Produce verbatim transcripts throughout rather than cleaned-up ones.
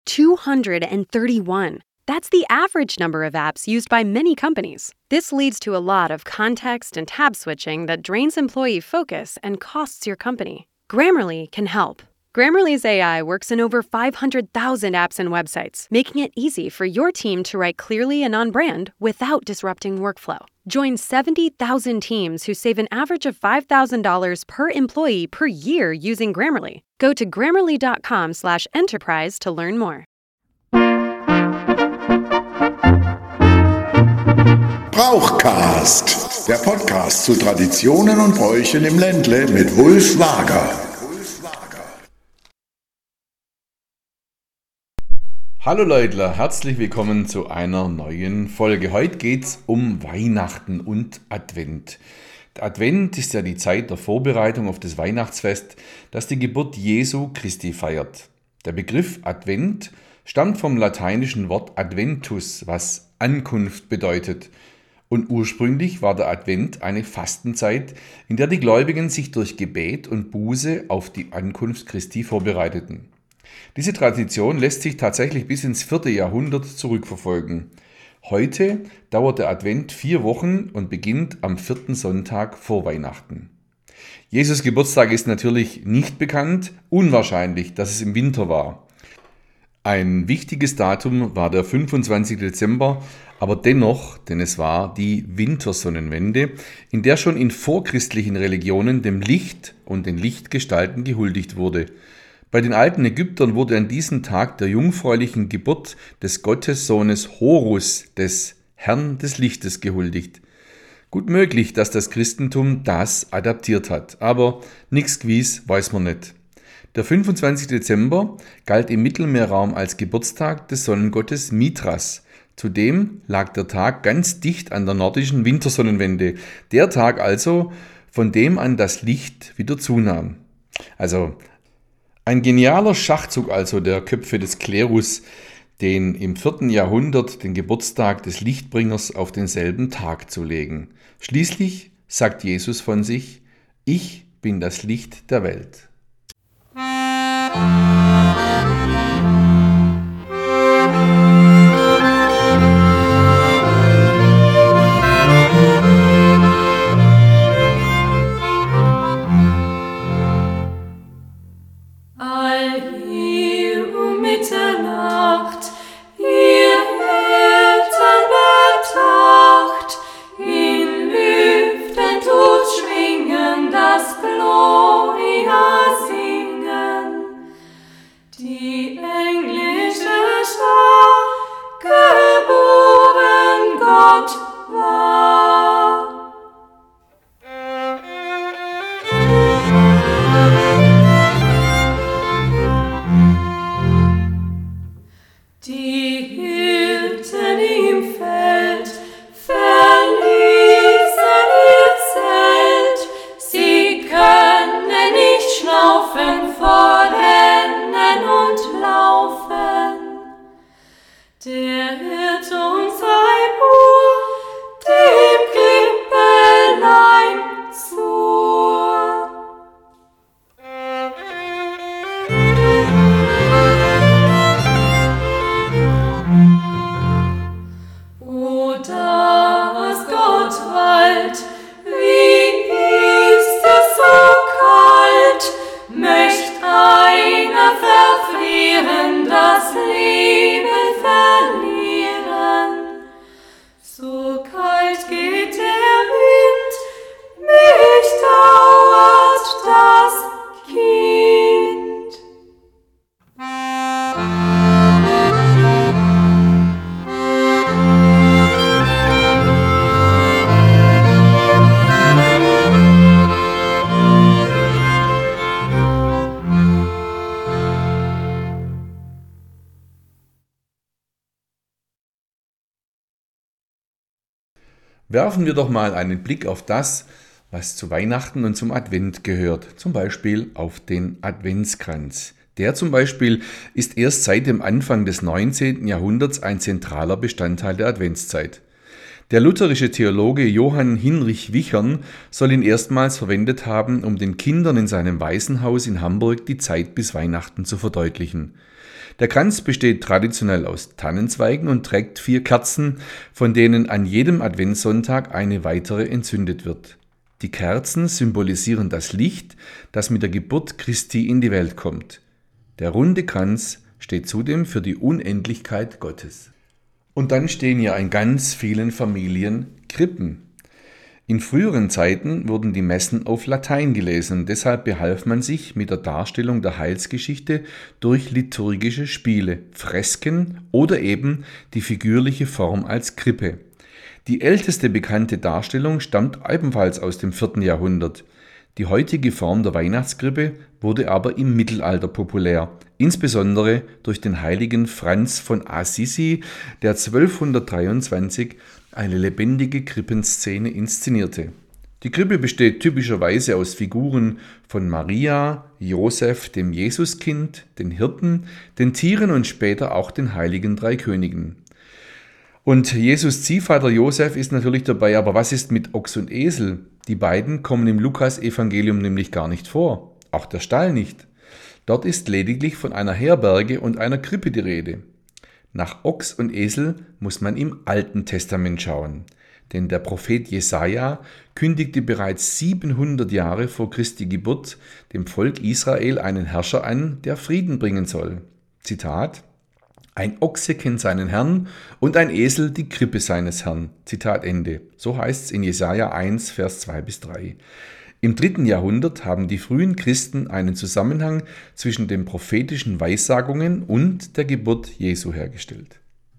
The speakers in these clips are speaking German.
two hundred thirty-one. That's the average number of apps used by many companies. This leads to a lot of context and tab switching that drains employee focus and costs your company. Grammarly can help. Grammarly's A I works in over five hundred thousand apps and websites, making it easy for your team to write clearly and on brand without disrupting workflow. Join seventy thousand teams who save an average of five thousand dollars per employee per year using Grammarly. Go to grammarly.com slash enterprise to learn more. Brauchcast, der Podcast zu Traditionen und Bräuchen im Ländle mit Wulf Wager. Hallo Leutler, herzlich willkommen zu einer neuen Folge. Heute geht es um Weihnachten und Advent. Der Advent ist ja die Zeit der Vorbereitung auf das Weihnachtsfest, das die Geburt Jesu Christi feiert. Der Begriff Advent stammt vom lateinischen Wort adventus, was Ankunft bedeutet. Und ursprünglich war der Advent eine Fastenzeit, in der die Gläubigen sich durch Gebet und Buße auf die Ankunft Christi vorbereiteten. Diese Tradition lässt sich tatsächlich bis ins vierte Jahrhundert zurückverfolgen. Heute dauert der Advent vier Wochen und beginnt am vierten Sonntag vor Weihnachten. Jesus Geburtstag ist natürlich nicht bekannt, unwahrscheinlich, dass es im Winter war. Ein wichtiges Datum war der fünfundzwanzigste Dezember, aber dennoch, denn es war die Wintersonnenwende, in der schon in vorchristlichen Religionen dem Licht und den Lichtgestalten gehuldigt wurde. Bei den alten Ägyptern wurde an diesem Tag der jungfräulichen Geburt des Gottessohnes Horus, des Herrn des Lichtes, gehuldigt. Gut möglich, dass das Christentum das adaptiert hat, aber nichts gewiss weiß man nicht. Der fünfundzwanzigste Dezember galt im Mittelmeerraum als Geburtstag des Sonnengottes Mithras. Zudem lag der Tag ganz dicht an der nordischen Wintersonnenwende, der Tag also, von dem an das Licht wieder zunahm. Also ein genialer Schachzug also der Köpfe des Klerus, den im vierten Jahrhundert den Geburtstag des Lichtbringers auf denselben Tag zu legen. Schließlich sagt Jesus von sich: Ich bin das Licht der Welt. Werfen wir doch mal einen Blick auf das, was zu Weihnachten und zum Advent gehört, zum Beispiel auf den Adventskranz. Der zum Beispiel ist erst seit dem Anfang des neunzehnten Jahrhunderts ein zentraler Bestandteil der Adventszeit. Der lutherische Theologe Johann Hinrich Wichern soll ihn erstmals verwendet haben, um den Kindern in seinem Waisenhaus in Hamburg die Zeit bis Weihnachten zu verdeutlichen. Der Kranz besteht traditionell aus Tannenzweigen und trägt vier Kerzen, von denen an jedem Adventssonntag eine weitere entzündet wird. Die Kerzen symbolisieren das Licht, das mit der Geburt Christi in die Welt kommt. Der runde Kranz steht zudem für die Unendlichkeit Gottes. Und dann stehen ja in ganz vielen Familien Krippen. In früheren Zeiten wurden die Messen auf Latein gelesen, deshalb behalf man sich mit der Darstellung der Heilsgeschichte durch liturgische Spiele, Fresken oder eben die figürliche Form als Krippe. Die älteste bekannte Darstellung stammt ebenfalls aus dem vierten Jahrhundert. Die heutige Form der Weihnachtskrippe wurde aber im Mittelalter populär, insbesondere durch den heiligen Franz von Assisi, der zwölfhundertdreiundzwanzig eine lebendige Krippenszene inszenierte. Die Krippe besteht typischerweise aus Figuren von Maria, Josef, dem Jesuskind, den Hirten, den Tieren und später auch den heiligen drei Königen. Und Jesus Ziehvater Josef ist natürlich dabei, aber was ist mit Ochs und Esel? Die beiden kommen im Lukas-Evangelium nämlich gar nicht vor, auch der Stall nicht. Dort ist lediglich von einer Herberge und einer Krippe die Rede. Nach Ochs und Esel muss man im Alten Testament schauen, denn der Prophet Jesaja kündigte bereits siebenhundert Jahre vor Christi Geburt dem Volk Israel einen Herrscher an, der Frieden bringen soll. Zitat: Ein Ochse kennt seinen Herrn und ein Esel die Krippe seines Herrn. Zitat Ende. So heißt es in Jesaja eins, Vers zwei bis drei. Im dritten Jahrhundert haben die frühen Christen einen Zusammenhang zwischen den prophetischen Weissagungen und der Geburt Jesu hergestellt.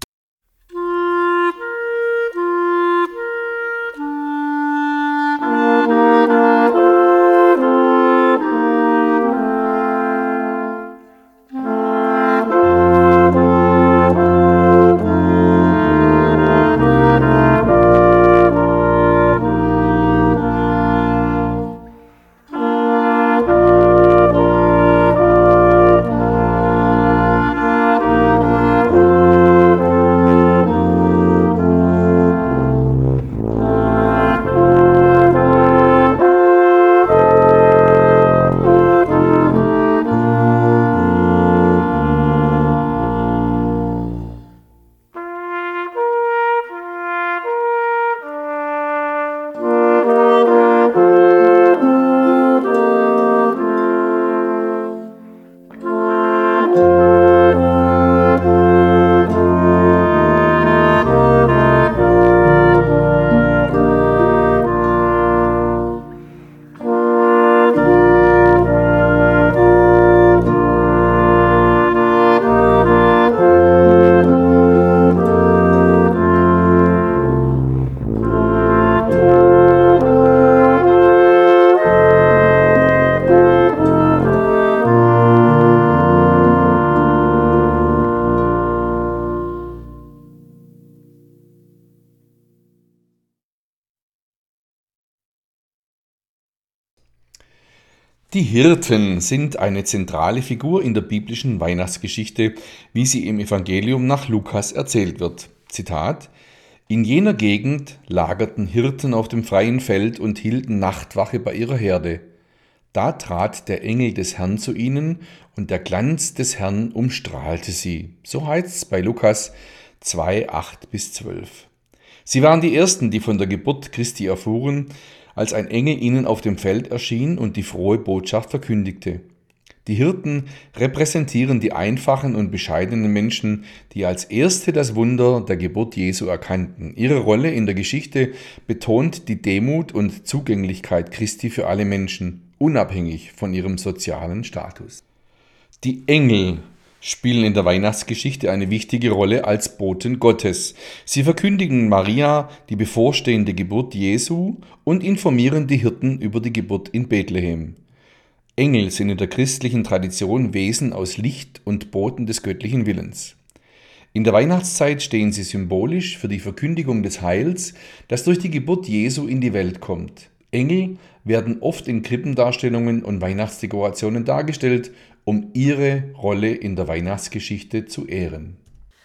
Die Hirten sind eine zentrale Figur in der biblischen Weihnachtsgeschichte, wie sie im Evangelium nach Lukas erzählt wird. Zitat: In jener Gegend lagerten Hirten auf dem freien Feld und hielten Nachtwache bei ihrer Herde. Da trat der Engel des Herrn zu ihnen, und der Glanz des Herrn umstrahlte sie. So heißt es bei Lukas zwei, acht bis zwölf. Sie waren die Ersten, die von der Geburt Christi erfuhren, als ein Engel ihnen auf dem Feld erschien und die frohe Botschaft verkündigte. Die Hirten repräsentieren die einfachen und bescheidenen Menschen, die als Erste das Wunder der Geburt Jesu erkannten. Ihre Rolle in der Geschichte betont die Demut und Zugänglichkeit Christi für alle Menschen, unabhängig von ihrem sozialen Status. Die Engel spielen in der Weihnachtsgeschichte eine wichtige Rolle als Boten Gottes. Sie verkündigen Maria die bevorstehende Geburt Jesu und informieren die Hirten über die Geburt in Bethlehem. Engel sind in der christlichen Tradition Wesen aus Licht und Boten des göttlichen Willens. In der Weihnachtszeit stehen sie symbolisch für die Verkündigung des Heils, das durch die Geburt Jesu in die Welt kommt. Engel werden oft in Krippendarstellungen und Weihnachtsdekorationen dargestellt, um ihre Rolle in der Weihnachtsgeschichte zu ehren.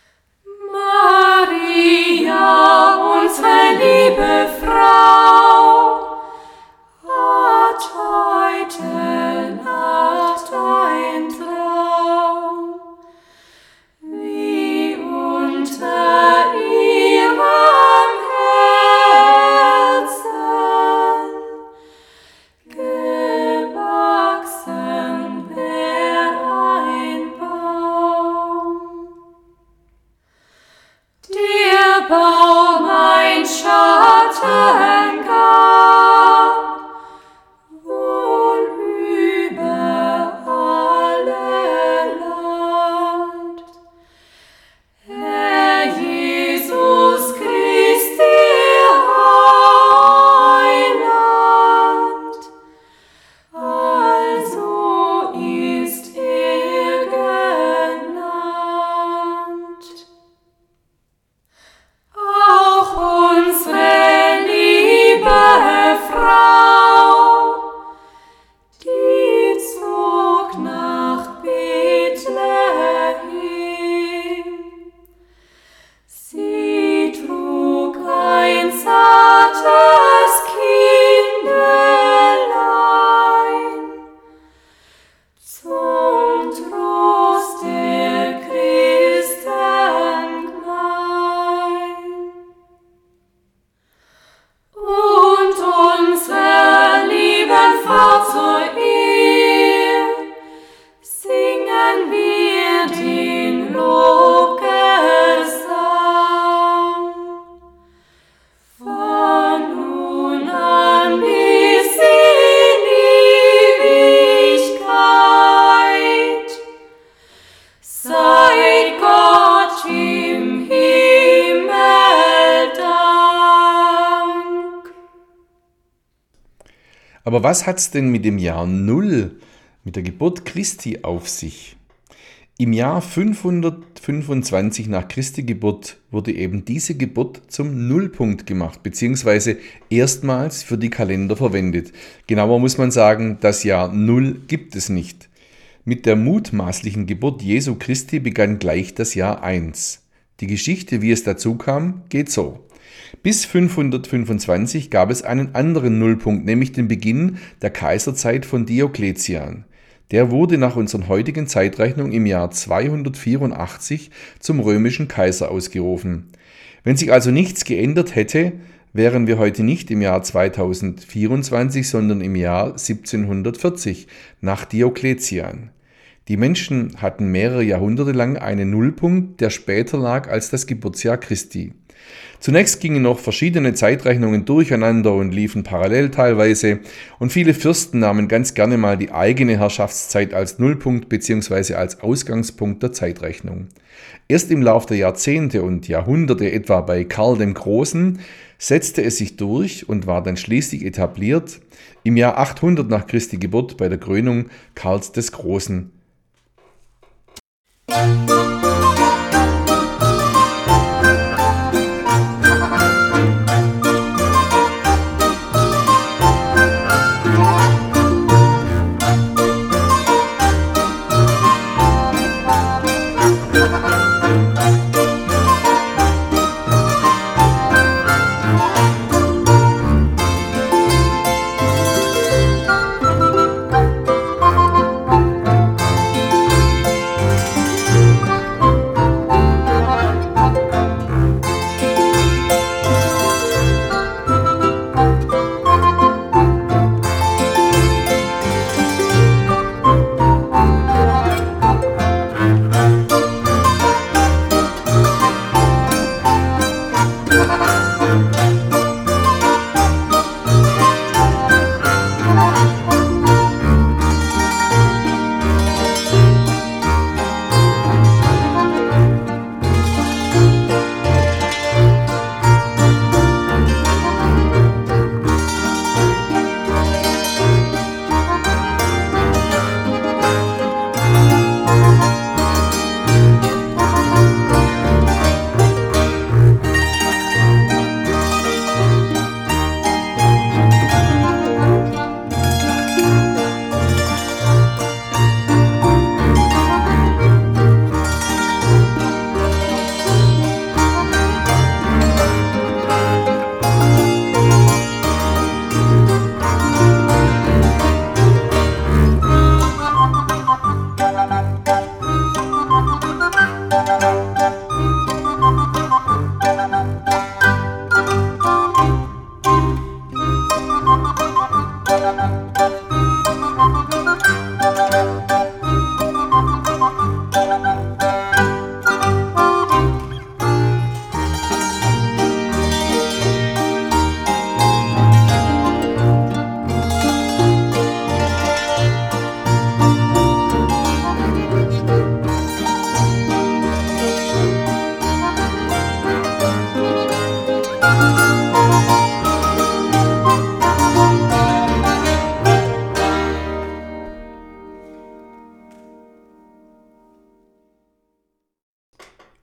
Maria, unsere liebe Frau, hat heute Nacht ein Traum Baum ein Schatten gab, wohl über alle Land. Herr Jesus Christi, Heiland, also ist er genannt. Auch unsere liebe Frau, die zog nach Bethlehem. Sie trug ein zartes Kindelein zum Trost der Christen klein. Und unserer lieben Frau zur Ehe singen wir den Lobgesang. Von nun an bis in Ewigkeit sei Gott im Himmel Dank. Aber was hat's denn mit dem Jahr Null, mit der Geburt Christi auf sich? Im Jahr fünfhundertfünfundzwanzig nach Christi Geburt wurde eben diese Geburt zum Nullpunkt gemacht, beziehungsweise erstmals für die Kalender verwendet. Genauer muss man sagen, das Jahr Null gibt es nicht. Mit der mutmaßlichen Geburt Jesu Christi begann gleich das Jahr eins. Die Geschichte, wie es dazu kam, geht so. Bis fünfhundertfünfundzwanzig gab es einen anderen Nullpunkt, nämlich den Beginn der Kaiserzeit von Diokletian. Der wurde nach unserer heutigen Zeitrechnung im Jahr zweihundertvierundachtzig zum römischen Kaiser ausgerufen. Wenn sich also nichts geändert hätte, wären wir heute nicht im Jahr zweitausendvierundzwanzig, sondern im Jahr siebzehnhundertvierzig nach Diokletian. Die Menschen hatten mehrere Jahrhunderte lang einen Nullpunkt, der später lag als das Geburtsjahr Christi. Zunächst gingen noch verschiedene Zeitrechnungen durcheinander und liefen parallel teilweise, und viele Fürsten nahmen ganz gerne mal die eigene Herrschaftszeit als Nullpunkt bzw. als Ausgangspunkt der Zeitrechnung. Erst im Lauf der Jahrzehnte und Jahrhunderte, etwa bei Karl dem Großen, setzte es sich durch und war dann schließlich etabliert im Jahr achthundert nach Christi Geburt bei der Krönung Karls des Großen.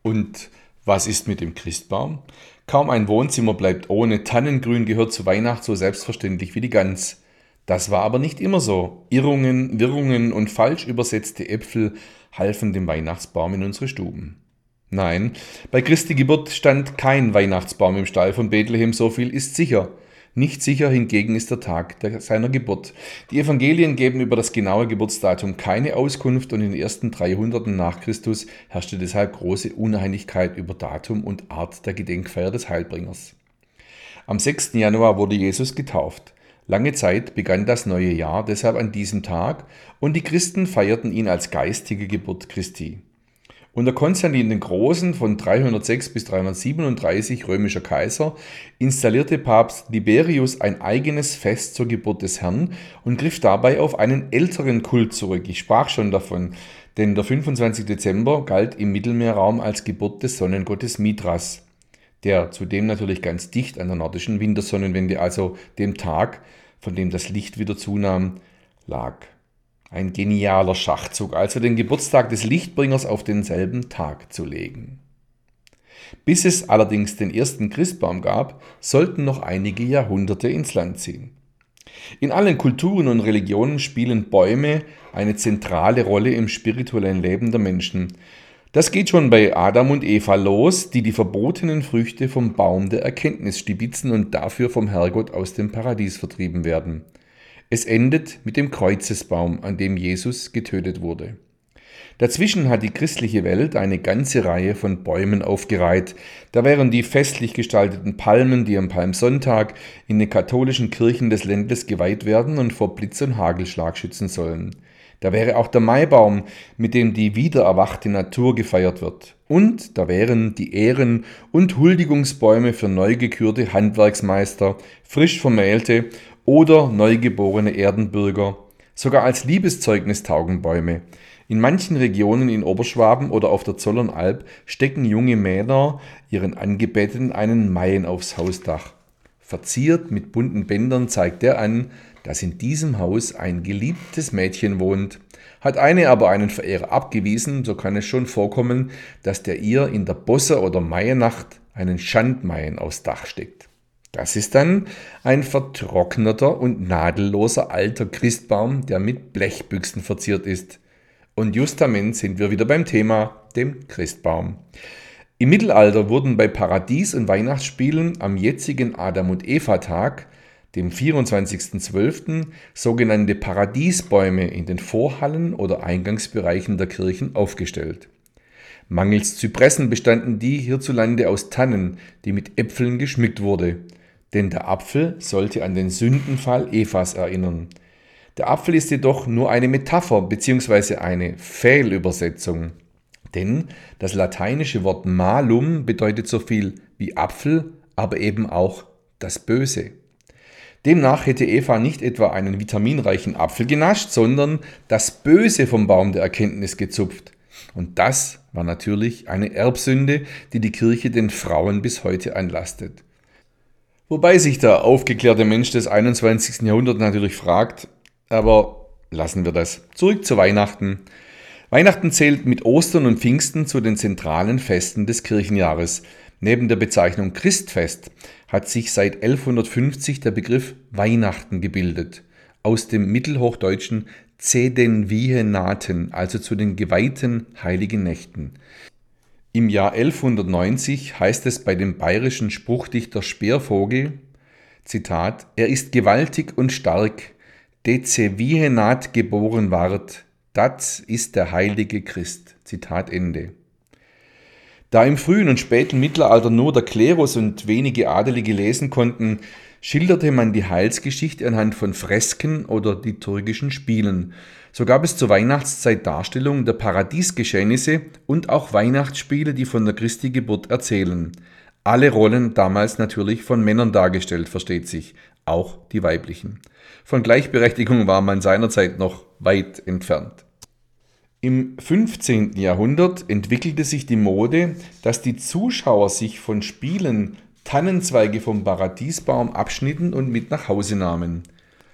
Und was ist mit dem Christbaum? Kaum ein Wohnzimmer bleibt ohne. Tannengrün gehört zu Weihnachten so selbstverständlich wie die Gans. Das war aber nicht immer so. Irrungen, Wirrungen und falsch übersetzte Äpfel halfen dem Weihnachtsbaum in unsere Stuben. Nein, bei Christi Geburt stand kein Weihnachtsbaum im Stall von Bethlehem, so viel ist sicher. Nicht sicher hingegen ist der Tag der, seiner Geburt. Die Evangelien geben über das genaue Geburtsdatum keine Auskunft und in den ersten drei Jahrhunderten nach Christus herrschte deshalb große Uneinigkeit über Datum und Art der Gedenkfeier des Heilbringers. Am sechsten Januar wurde Jesus getauft. Lange Zeit begann das neue Jahr deshalb an diesem Tag und die Christen feierten ihn als geistige Geburt Christi. Unter Konstantin den Großen von dreihundertsechs bis dreihundertsiebenunddreißig römischer Kaiser installierte Papst Liberius ein eigenes Fest zur Geburt des Herrn und griff dabei auf einen älteren Kult zurück. Ich sprach schon davon, denn der fünfundzwanzigste Dezember galt im Mittelmeerraum als Geburt des Sonnengottes Mithras, der zudem natürlich ganz dicht an der nordischen Wintersonnenwende, also dem Tag, von dem das Licht wieder zunahm, lag. Ein genialer Schachzug, also den Geburtstag des Lichtbringers auf denselben Tag zu legen. Bis es allerdings den ersten Christbaum gab, sollten noch einige Jahrhunderte ins Land ziehen. In allen Kulturen und Religionen spielen Bäume eine zentrale Rolle im spirituellen Leben der Menschen. Das geht schon bei Adam und Eva los, die die verbotenen Früchte vom Baum der Erkenntnis stibitzen und dafür vom Herrgott aus dem Paradies vertrieben werden. Es endet mit dem Kreuzesbaum, an dem Jesus getötet wurde. Dazwischen hat die christliche Welt eine ganze Reihe von Bäumen aufgereiht. Da wären die festlich gestalteten Palmen, die am Palmsonntag in den katholischen Kirchen des Landes geweiht werden und vor Blitz und Hagelschlag schützen sollen. Da wäre auch der Maibaum, mit dem die wiedererwachte Natur gefeiert wird. Und da wären die Ehren- und Huldigungsbäume für neu gekürte Handwerksmeister, frisch vermählte oder neugeborene Erdenbürger. Sogar als Liebeszeugnis taugen Bäume. In manchen Regionen in Oberschwaben oder auf der Zollernalb stecken junge Männer ihren Angebeteten einen Maien aufs Hausdach. Verziert mit bunten Bändern zeigt er an, dass in diesem Haus ein geliebtes Mädchen wohnt. Hat eine aber einen Verehrer abgewiesen, so kann es schon vorkommen, dass der ihr in der Bosse- oder Maiennacht einen Schandmaien aufs Dach steckt. Das ist dann ein vertrockneter und nadelloser alter Christbaum, der mit Blechbüchsen verziert ist. Und justament sind wir wieder beim Thema, dem Christbaum. Im Mittelalter wurden bei Paradies- und Weihnachtsspielen am jetzigen Adam- und Eva-Tag, dem vierundzwanzigsten zwölften, sogenannte Paradiesbäume in den Vorhallen oder Eingangsbereichen der Kirchen aufgestellt. Mangels Zypressen bestanden die hierzulande aus Tannen, die mit Äpfeln geschmückt wurde. Denn der Apfel sollte an den Sündenfall Evas erinnern. Der Apfel ist jedoch nur eine Metapher bzw. eine Fehlübersetzung. Denn das lateinische Wort malum bedeutet so viel wie Apfel, aber eben auch das Böse. Demnach hätte Eva nicht etwa einen vitaminreichen Apfel genascht, sondern das Böse vom Baum der Erkenntnis gezupft. Und das war natürlich eine Erbsünde, die die Kirche den Frauen bis heute anlastet. Wobei sich der aufgeklärte Mensch des einundzwanzigsten Jahrhunderts natürlich fragt, aber lassen wir das. Zurück zu Weihnachten. Weihnachten zählt mit Ostern und Pfingsten zu den zentralen Festen des Kirchenjahres. Neben der Bezeichnung Christfest hat sich seit elfhundertfünfzig der Begriff Weihnachten gebildet. Aus dem mittelhochdeutschen Zedenviehenaten, also zu den geweihten heiligen Nächten. Im Jahr elfhundertneunzig heißt es bei dem bayerischen Spruchdichter Speervogel, Zitat, er ist gewaltig und stark, de Zevihenat geboren ward, dat ist der heilige Christ. Zitat Ende. Da im frühen und späten Mittelalter nur der Klerus und wenige Adelige lesen konnten, schilderte man die Heilsgeschichte anhand von Fresken oder liturgischen Spielen. So gab es zur Weihnachtszeit Darstellungen der Paradiesgeschehnisse und auch Weihnachtsspiele, die von der Christi Geburt erzählen. Alle Rollen damals natürlich von Männern dargestellt, versteht sich, auch die weiblichen. Von Gleichberechtigung war man seinerzeit noch weit entfernt. Im fünfzehnten Jahrhundert entwickelte sich die Mode, dass die Zuschauer sich von Spielen Tannenzweige vom Paradiesbaum abschnitten und mit nach Hause nahmen.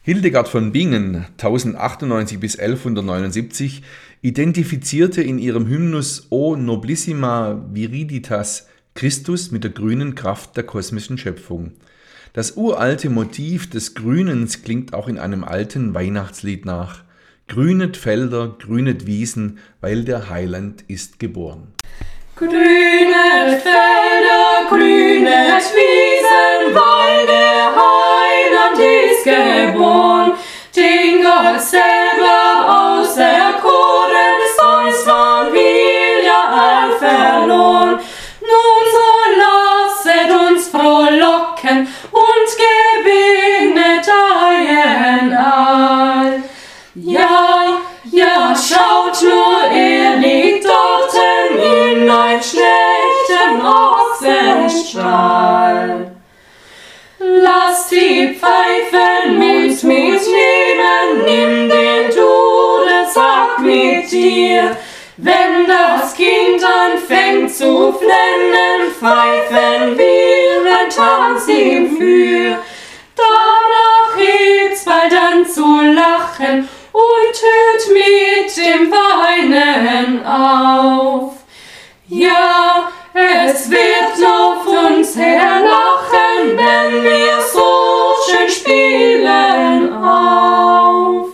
Hildegard von Bingen, tausendachtzig bis elfhundertneunundsiebzig, identifizierte in ihrem Hymnus O Noblissima Viriditas Christus mit der grünen Kraft der kosmischen Schöpfung. Das uralte Motiv des Grünens klingt auch in einem alten Weihnachtslied nach. Grünet Felder, grünet Wiesen, weil der Heiland ist geboren. Grüne Felder, grüne Wiesen, weil der Heiland ist geboren. Den Gott selber auserkoren, sonst waren wir ja all verloren. Nun so lasset uns frohlocken und gewinnet ein all. Ja, ja, schaut nur, er liegt dorten in ein schlechten Ochsenstall. Lass die Pfeifen mit mitnehmen, nimm den Dudelsack mit dir. Wenn das Kind anfängt zu flennen, pfeifen wir ein Tanz ihm für. Danach hebt's bald an zu lachen und hört mit dem Weinen auf. Ja, es wird auf uns herlachen, wenn wir so schön spielen auf.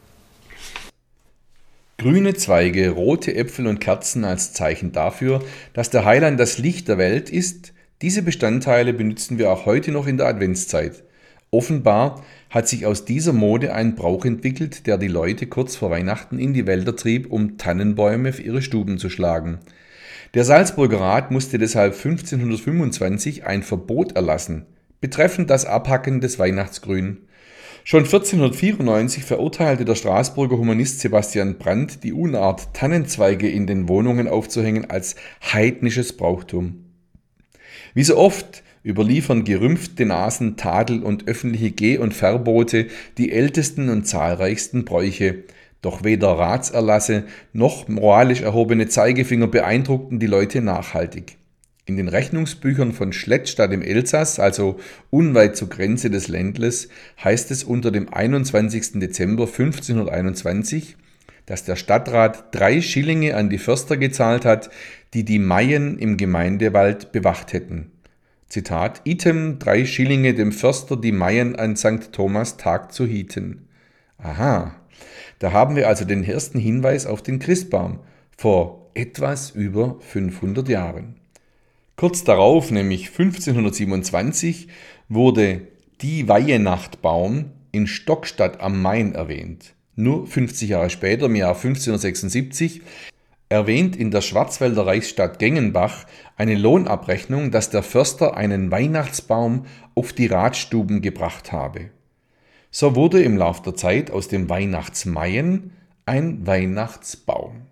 Grüne Zweige, rote Äpfel und Kerzen als Zeichen dafür, dass der Heiland das Licht der Welt ist, diese Bestandteile benutzen wir auch heute noch in der Adventszeit. Offenbar hat sich aus dieser Mode ein Brauch entwickelt, der die Leute kurz vor Weihnachten in die Wälder trieb, um Tannenbäume für ihre Stuben zu schlagen. Der Salzburger Rat musste deshalb fünfzehnhundertfünfundzwanzig ein Verbot erlassen, betreffend das Abhacken des Weihnachtsgrün. Schon vierzehnhundertvierundneunzig verurteilte der Straßburger Humanist Sebastian Brandt die Unart, Tannenzweige in den Wohnungen aufzuhängen, als heidnisches Brauchtum. Wie so oft überliefern gerümpfte Nasen, Tadel und öffentliche Geh- und Verbote die ältesten und zahlreichsten Bräuche. Doch weder Ratserlasse noch moralisch erhobene Zeigefinger beeindruckten die Leute nachhaltig. In den Rechnungsbüchern von Schlettstadt im Elsass, also unweit zur Grenze des Ländles, heißt es unter dem einundzwanzigsten Dezember fünfzehnhunderteinundzwanzig, dass der Stadtrat drei Schillinge an die Förster gezahlt hat, die die Maien im Gemeindewald bewacht hätten. Zitat, item drei Schillinge dem Förster die Maien an Sankt Thomas Tag zu hieten. Aha, da haben wir also den ersten Hinweis auf den Christbaum vor etwas über fünfhundert Jahren. Kurz darauf, nämlich fünfzehnhundertsiebenundzwanzig, wurde die Weihnachtbaum in Stockstadt am Main erwähnt. Nur fünfzig Jahre später, im Jahr fünfzehnhundertsechsundsiebzig, erwähnt in der Schwarzwälder Reichsstadt Gengenbach eine Lohnabrechnung, dass der Förster einen Weihnachtsbaum auf die Ratstuben gebracht habe. So wurde im Lauf der Zeit aus dem Weihnachtsmaien ein Weihnachtsbaum.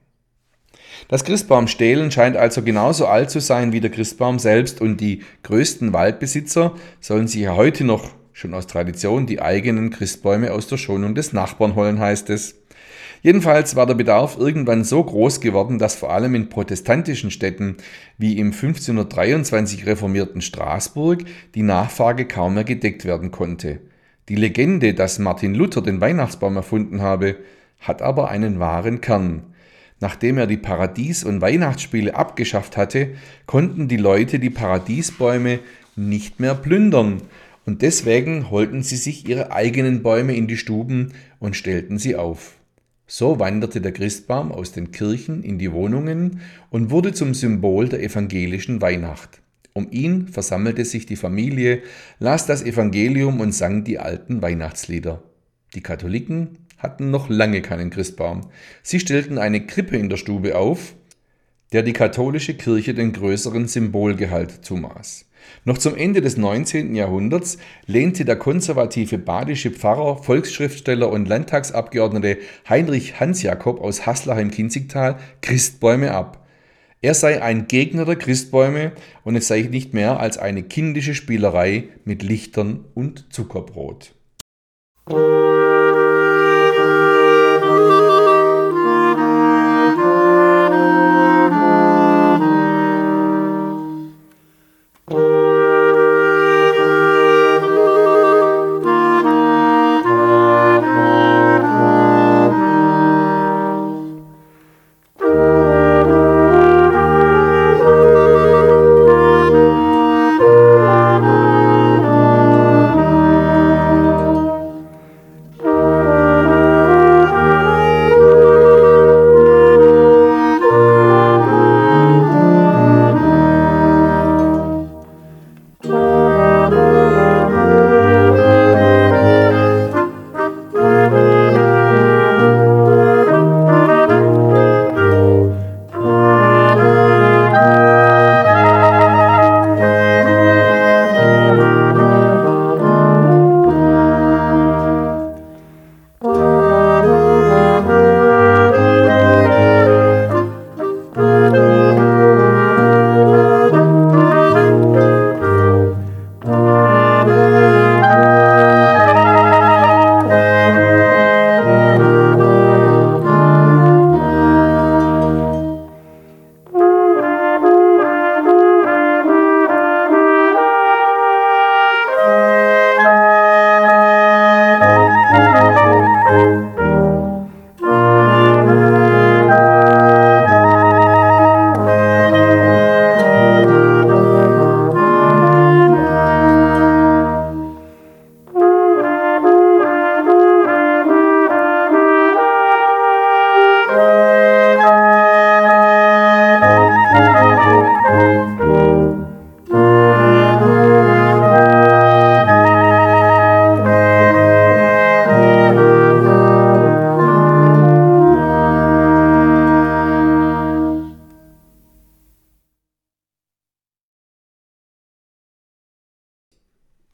Das Christbaumstehlen scheint also genauso alt zu sein wie der Christbaum selbst und die größten Waldbesitzer sollen sich ja heute noch schon aus Tradition die eigenen Christbäume aus der Schonung des Nachbarn holen, heißt es. Jedenfalls war der Bedarf irgendwann so groß geworden, dass vor allem in protestantischen Städten wie im fünfzehnhundertdreiundzwanzig reformierten Straßburg die Nachfrage kaum mehr gedeckt werden konnte. Die Legende, dass Martin Luther den Weihnachtsbaum erfunden habe, hat aber einen wahren Kern. Nachdem er die Paradies- und Weihnachtsspiele abgeschafft hatte, konnten die Leute die Paradiesbäume nicht mehr plündern und deswegen holten sie sich ihre eigenen Bäume in die Stuben und stellten sie auf. So wanderte der Christbaum aus den Kirchen in die Wohnungen und wurde zum Symbol der evangelischen Weihnacht. Um ihn versammelte sich die Familie, las das Evangelium und sang die alten Weihnachtslieder. Die Katholiken hatten noch lange keinen Christbaum. Sie stellten eine Krippe in der Stube auf, der die katholische Kirche den größeren Symbolgehalt zumaß. Noch zum Ende des neunzehnten Jahrhunderts lehnte der konservative badische Pfarrer, Volksschriftsteller und Landtagsabgeordnete Heinrich Hansjakob aus Haslach im Kinzigtal Christbäume ab. Er sei ein Gegner der Christbäume und es sei nicht mehr als eine kindische Spielerei mit Lichtern und Zuckerbrot.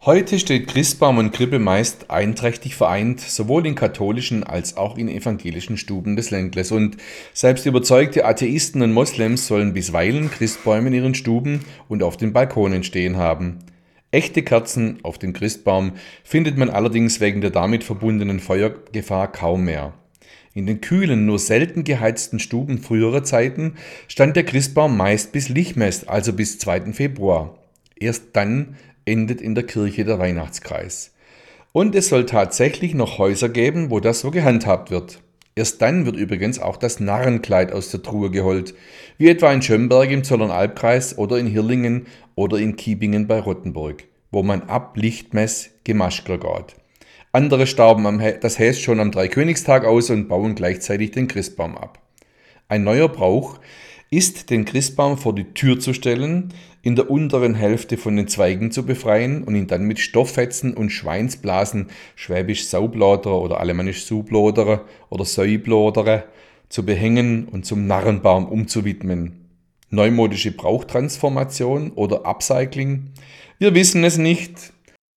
Heute steht Christbaum und Krippe meist einträchtig vereint, sowohl in katholischen als auch in evangelischen Stuben des Ländles. Und selbst überzeugte Atheisten und Moslems sollen bisweilen Christbäume in ihren Stuben und auf den Balkonen stehen haben. Echte Kerzen auf dem Christbaum findet man allerdings wegen der damit verbundenen Feuergefahr kaum mehr. In den kühlen, nur selten geheizten Stuben früherer Zeiten stand der Christbaum meist bis Lichmess, also bis zweiten Februar. Erst dann endet in der Kirche der Weihnachtskreis. Und es soll tatsächlich noch Häuser geben, wo das so gehandhabt wird. Erst dann wird übrigens auch das Narrenkleid aus der Truhe geholt, wie etwa in Schömberg im Zollernalbkreis oder in Hirlingen oder in Kiebingen bei Rottenburg, wo man ab Lichtmess Gemaschker geht. Andere stauben am Hä- das Häs schon am Dreikönigstag aus und bauen gleichzeitig den Christbaum ab. Ein neuer Brauch ist, den Christbaum vor die Tür zu stellen, in der unteren Hälfte von den Zweigen zu befreien und ihn dann mit Stofffetzen und Schweinsblasen, schwäbisch Saublodere oder alemannisch Sublodere oder Säublodere, zu behängen und zum Narrenbaum umzuwidmen. Neumodische Brauchtransformation oder Upcycling? Wir wissen es nicht.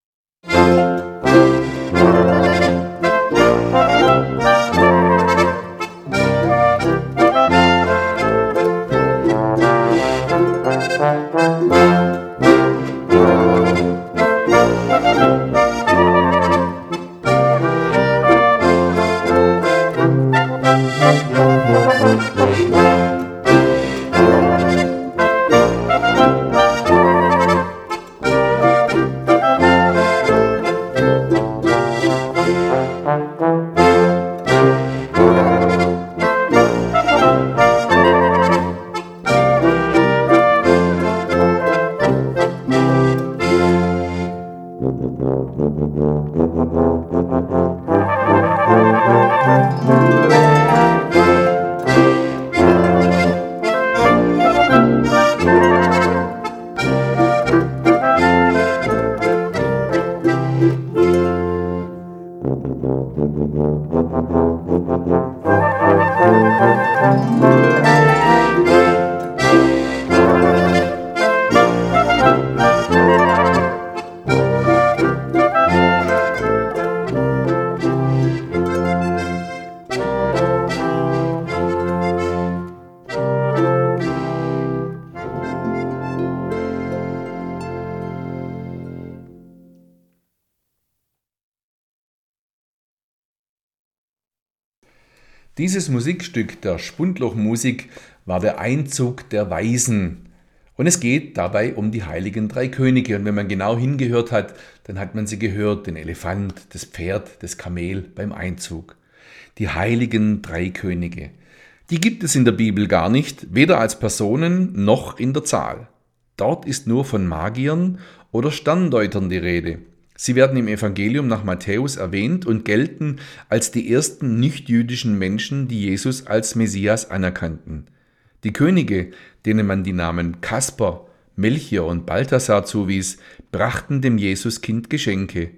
Dieses Musikstück der Spundlochmusik war der Einzug der Weisen. Und es geht dabei um die heiligen drei Könige. Und wenn man genau hingehört hat, dann hat man sie gehört, den Elefant, das Pferd, das Kamel beim Einzug. Die heiligen drei Könige. Die gibt es in der Bibel gar nicht, weder als Personen noch in der Zahl. Dort ist nur von Magiern oder Sterndeutern die Rede. Sie werden im Evangelium nach Matthäus erwähnt und gelten als die ersten nichtjüdischen Menschen, die Jesus als Messias anerkannten. Die Könige, denen man die Namen Kasper, Melchior und Balthasar zuwies, brachten dem Jesuskind Geschenke: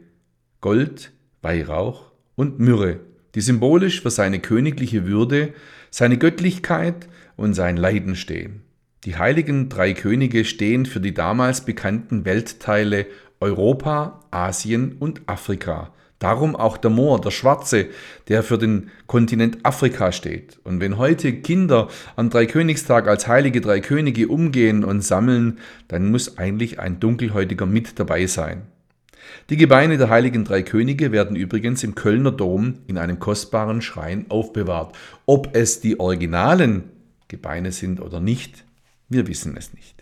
Gold, Weihrauch und Myrrhe, die symbolisch für seine königliche Würde, seine Göttlichkeit und sein Leiden stehen. Die heiligen drei Könige stehen für die damals bekannten Weltteile Europa, Asien und Afrika. Darum auch der Moor, der Schwarze, der für den Kontinent Afrika steht. Und wenn heute Kinder am Dreikönigstag als heilige drei Könige umgehen und sammeln, dann muss eigentlich ein Dunkelhäutiger mit dabei sein. Die Gebeine der heiligen drei Könige werden übrigens im Kölner Dom in einem kostbaren Schrein aufbewahrt. Ob es die originalen Gebeine sind oder nicht, wir wissen es nicht.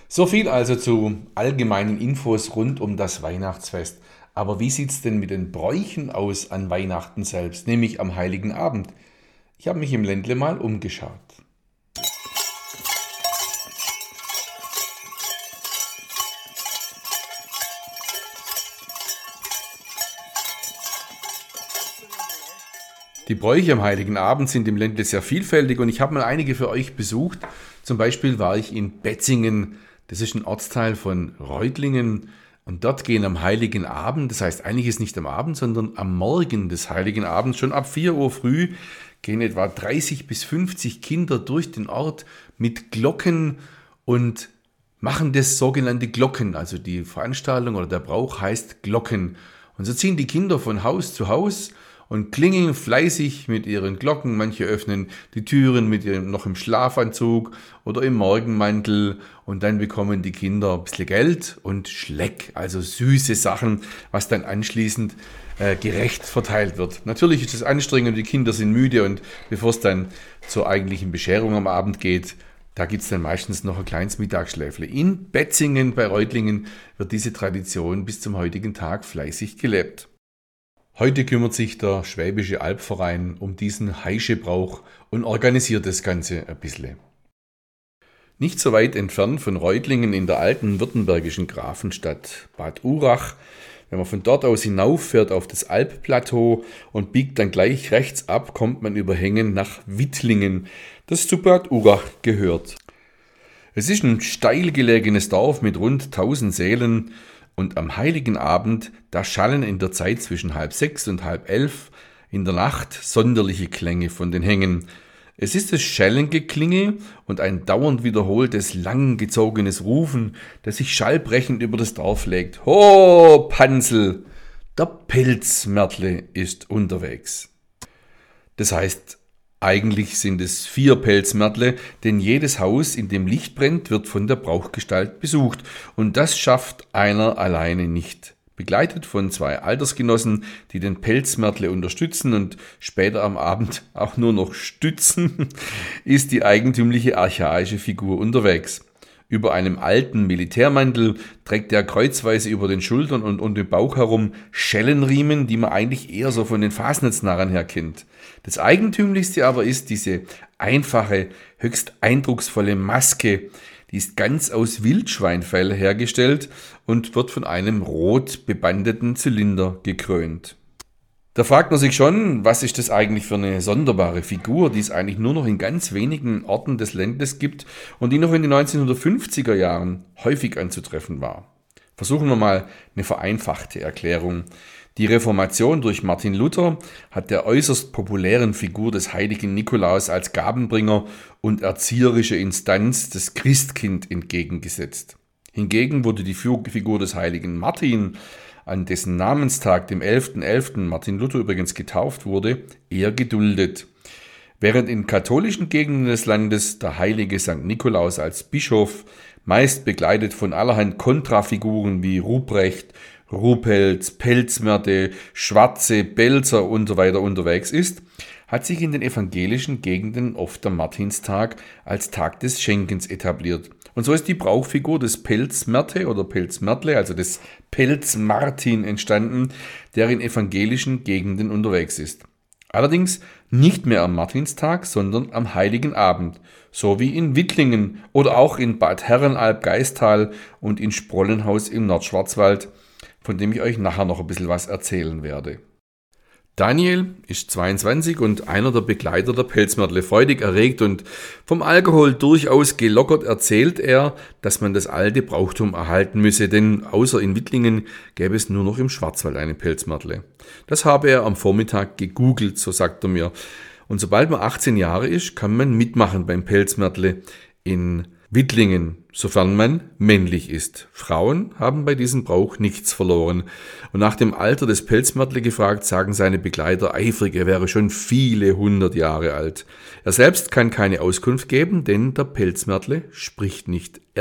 So viel also zu allgemeinen Infos rund um das Weihnachtsfest. Aber wie sieht es denn mit den Bräuchen aus an Weihnachten selbst, nämlich am Heiligen Abend? Ich habe mich im Ländle mal umgeschaut. Die Bräuche am Heiligen Abend sind im Ländle sehr vielfältig und ich habe mal einige für euch besucht. Zum Beispiel war ich in Betzingen, das ist ein Ortsteil von Reutlingen. Und dort gehen am Heiligen Abend, das heißt eigentlich ist nicht am Abend, sondern am Morgen des Heiligen Abends, schon ab vier Uhr früh, gehen etwa dreißig bis fünfzig Kinder durch den Ort mit Glocken und machen das sogenannte Glocken. Also die Veranstaltung oder der Brauch heißt Glocken. Und so ziehen die Kinder von Haus zu Haus und klingeln fleißig mit ihren Glocken. Manche öffnen die Türen mit ihrem noch im Schlafanzug oder im Morgenmantel und dann bekommen die Kinder ein bisschen Geld und Schleck, also süße Sachen, was dann anschließend äh, gerecht verteilt wird. Natürlich ist es anstrengend, die Kinder sind müde und bevor es dann zur eigentlichen Bescherung am Abend geht, da gibt es dann meistens noch ein kleines Mittagsschläfle. In Betzingen bei Reutlingen wird diese Tradition bis zum heutigen Tag fleißig gelebt. Heute kümmert sich der Schwäbische Albverein um diesen Heischebrauch und organisiert das Ganze ein bisschen. Nicht so weit entfernt von Reutlingen in der alten württembergischen Grafenstadt Bad Urach, wenn man von dort aus hinauffährt auf das Alpplateau und biegt dann gleich rechts ab, kommt man über Hängen nach Wittlingen, das zu Bad Urach gehört. Es ist ein steil gelegenes Dorf mit rund tausend Seelen. Und am Heiligen Abend, da schallen in der Zeit zwischen halb sechs und halb elf in der Nacht sonderliche Klänge von den Hängen. Es ist das Schellengeklinge und ein dauernd wiederholtes, langgezogenes Rufen, das sich schallbrechend über das Dorf legt. Ho, Pansel, der Pelzmärtle ist unterwegs. Das heißt, eigentlich sind es vier Pelzmärtle, denn jedes Haus, in dem Licht brennt, wird von der Brauchgestalt besucht. Und das schafft einer alleine nicht. Begleitet von zwei Altersgenossen, die den Pelzmärtle unterstützen und später am Abend auch nur noch stützen, ist die eigentümliche archaische Figur unterwegs. Über einem alten Militärmantel trägt er kreuzweise über den Schultern und um den Bauch herum Schellenriemen, die man eigentlich eher so von den Fasnachtsnarren her kennt. Das Eigentümlichste aber ist diese einfache, höchst eindrucksvolle Maske. Die ist ganz aus Wildschweinfell hergestellt und wird von einem rot bebandeten Zylinder gekrönt. Da fragt man sich schon, was ist das eigentlich für eine sonderbare Figur, die es eigentlich nur noch in ganz wenigen Orten des Landes gibt und die noch in den neunzehnhundertfünfziger Jahren häufig anzutreffen war. Versuchen wir mal eine vereinfachte Erklärung. Die Reformation durch Martin Luther hat der äußerst populären Figur des heiligen Nikolaus als Gabenbringer und erzieherische Instanz das Christkind entgegengesetzt. Hingegen wurde die Figur des heiligen Martin, an dessen Namenstag, dem elften elften Martin Luther übrigens getauft wurde, eher geduldet. Während in katholischen Gegenden des Landes der heilige Sankt Nikolaus als Bischof, meist begleitet von allerhand Kontrafiguren wie Ruprecht, Ruhpelz, Pelzmärte, Schwarze, Belzer und so weiter unterwegs ist, hat sich in den evangelischen Gegenden oft der Martinstag als Tag des Schenkens etabliert. Und so ist die Brauchfigur des Pelzmärte oder Pelzmärtle, also des Pelzmartin, entstanden, der in evangelischen Gegenden unterwegs ist. Allerdings nicht mehr am Martinstag, sondern am Heiligen Abend, so wie in Wittlingen oder auch in Bad Herrenalb-Gaistal und in Sprollenhaus im Nordschwarzwald, von dem ich euch nachher noch ein bisschen was erzählen werde. Daniel ist zweiundzwanzig und einer der Begleiter der Pelzmärtle. Freudig erregt und vom Alkohol durchaus gelockert erzählt er, dass man das alte Brauchtum erhalten müsse, denn außer in Wittlingen gäbe es nur noch im Schwarzwald eine Pelzmärtle. Das habe er am Vormittag gegoogelt, so sagt er mir. Und sobald man achtzehn Jahre ist, kann man mitmachen beim Pelzmärtle in Wittlingen, sofern man männlich ist. Frauen haben bei diesem Brauch nichts verloren. Und nach dem Alter des Pelzmärtle gefragt, sagen seine Begleiter eifrig, er wäre schon viele hundert Jahre alt. Er selbst kann keine Auskunft geben, denn der Pelzmärtle spricht nicht. Er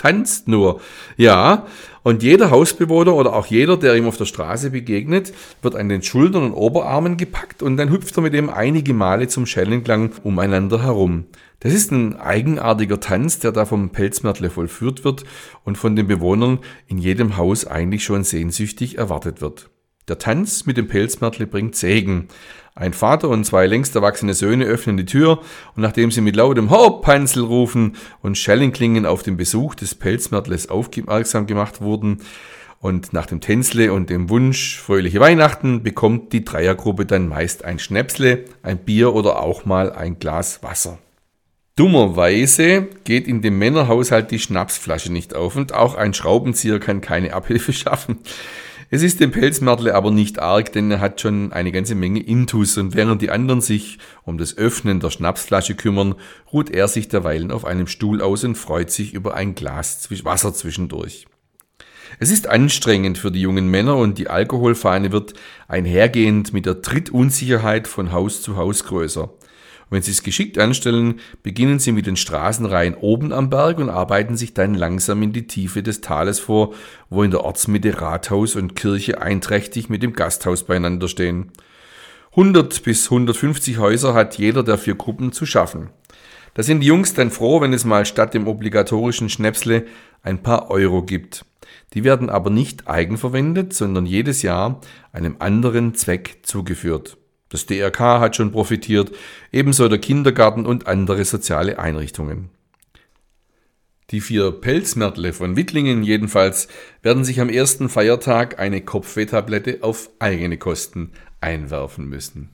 tanzt nur. Ja, und jeder Hausbewohner oder auch jeder, der ihm auf der Straße begegnet, wird an den Schultern und Oberarmen gepackt und dann hüpft er mit ihm einige Male zum Schellenklang umeinander herum. Das ist ein eigenartiger Tanz, der da vom Pelzmärtle vollführt wird und von den Bewohnern in jedem Haus eigentlich schon sehnsüchtig erwartet wird. Der Tanz mit dem Pelzmärtle bringt Segen. Ein Vater und zwei längst erwachsene Söhne öffnen die Tür und nachdem sie mit lautem Hopp Hansel rufen und Schellenklingen auf den Besuch des Pelzmärtles aufmerksam gemacht wurden und nach dem Tänzle und dem Wunsch fröhliche Weihnachten bekommt die Dreiergruppe dann meist ein Schnäpsle, ein Bier oder auch mal ein Glas Wasser. Dummerweise geht in dem Männerhaushalt die Schnapsflasche nicht auf und auch ein Schraubenzieher kann keine Abhilfe schaffen. Es ist dem Pelzmärtle aber nicht arg, denn er hat schon eine ganze Menge Intus und während die anderen sich um das Öffnen der Schnapsflasche kümmern, ruht er sich derweilen auf einem Stuhl aus und freut sich über ein Glas Wasser zwischendurch. Es ist anstrengend für die jungen Männer und die Alkoholfahne wird einhergehend mit der Trittunsicherheit von Haus zu Haus größer. Wenn Sie es geschickt anstellen, beginnen Sie mit den Straßenreihen oben am Berg und arbeiten sich dann langsam in die Tiefe des Tales vor, wo in der Ortsmitte Rathaus und Kirche einträchtig mit dem Gasthaus beieinander stehen. hundert bis hundertfünfzig Häuser hat jeder der vier Gruppen zu schaffen. Da sind die Jungs dann froh, wenn es mal statt dem obligatorischen Schnäpsle ein paar Euro gibt. Die werden aber nicht eigenverwendet, sondern jedes Jahr einem anderen Zweck zugeführt. Das D R K hat schon profitiert, ebenso der Kindergarten und andere soziale Einrichtungen. Die vier Pelzmärtle von Wittlingen jedenfalls werden sich am ersten Feiertag eine Kopfwehtablette auf eigene Kosten einwerfen müssen.